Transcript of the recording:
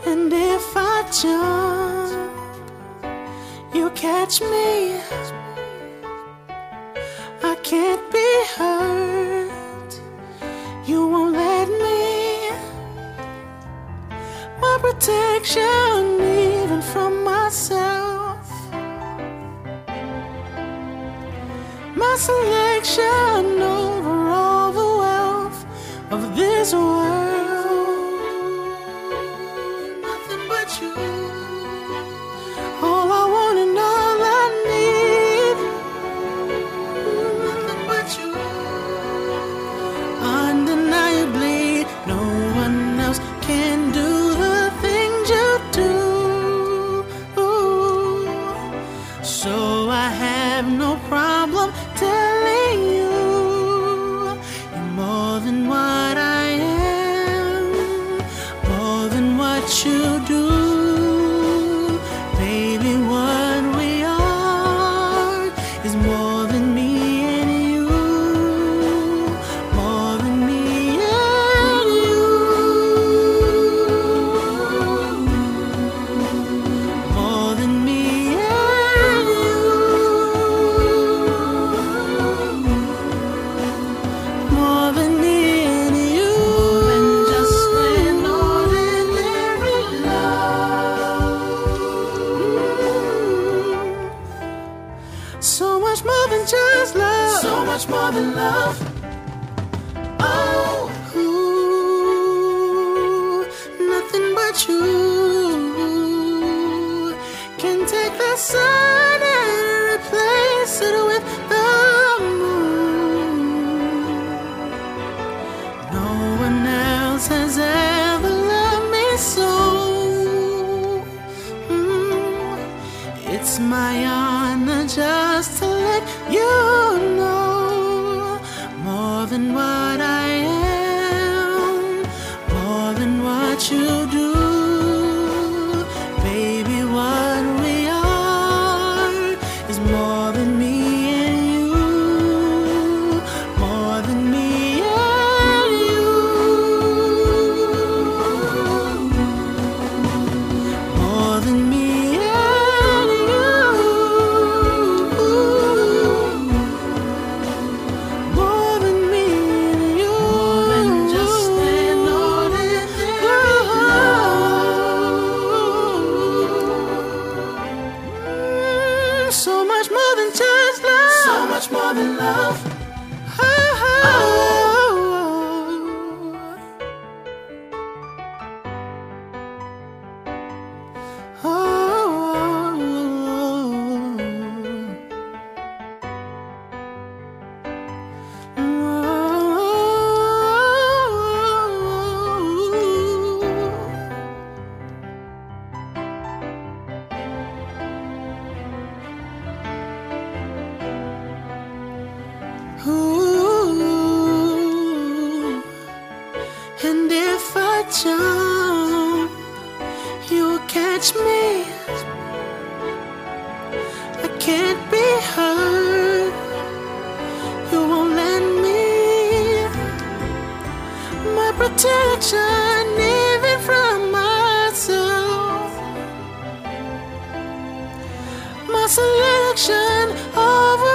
And if I jump, you catch me. I can't be hurt, you won't let me. My protection, even from myself. My selection over all the wealth of this world. Nothing but you. All I want and all I need. Nothing but you. Undeniably, no one else can do the things you do. So I have no problem telling you, you're more than what I am, more than what you do. Baby, what we are is more than me and you, more than me and you, more than me and you, more than me and you, more than just an ordinary love. So much more than just love. So much more than love. Oh, nothing but you can take the sun and replace it with the moon. No one else has ever loved me so. It's my honor just to let you know, more than what I am, more than what you do. Baby, what we are is more than me and you, more than me and you, more than me. So much more than just love. So much more than love. And if I jump, you'll catch me. I can't be hurt, you won't let me. My protection, even from myself. My selection of